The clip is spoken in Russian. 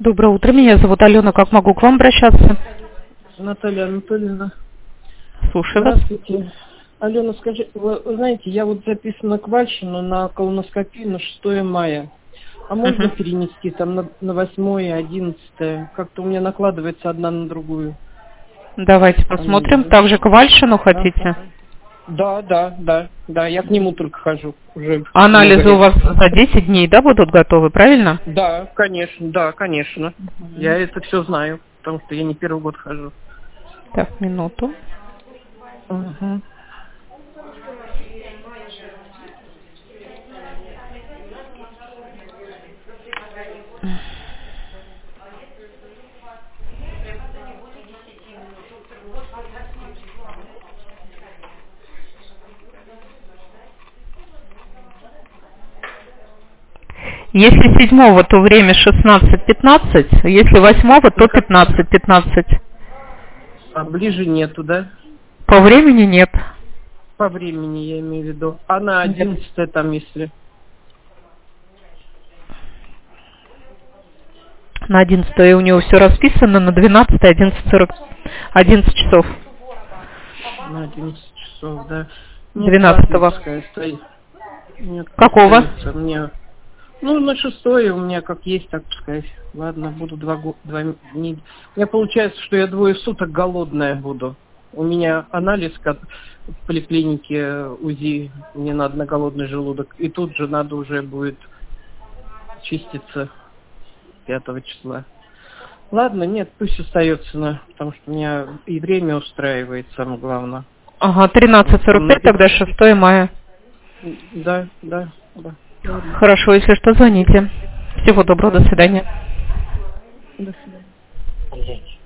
Доброе утро, меня зовут Алена, как могу к вам обращаться? Наталья Анатольевна. Слушаю вас. Здравствуйте. Алена, скажи, вы знаете, я вот записана к Вальшину на колоноскопию на 6 мая. А можно перенести там на 8 и 11? Как-то у меня накладывается одна на другую. Давайте посмотрим. Также к Вальшину хотите? Да, я к нему только хожу уже. Анализы у вас за 10 дней, да, будут готовы, правильно? Да, конечно. Я это все знаю, потому что я не первый год хожу. Так, минуту. Угу. Если 7-го, то время 16-15, если 8-го, то 15-15. А ближе нету, да? По времени нет. По времени я имею в виду. А на 11 там, если... На 11 у него все расписано, на 12 11 часов. На 11 часов, да. 12-го. Нет, Какого? Мне... Ну, на 6 у меня как есть, так пускай. Ладно, буду 2 дней. У меня получается, что я 2 суток голодная буду. У меня анализ в поликлинике УЗИ, мне надо на голодный желудок. И тут же надо уже будет чиститься 5 числа. Ладно, нет, пусть остается, потому что меня и время устраивает, самое главное. Ага, 13:45, тогда 6 мая. Да. Хорошо, если что, звоните. Всего доброго, до свидания. До свидания.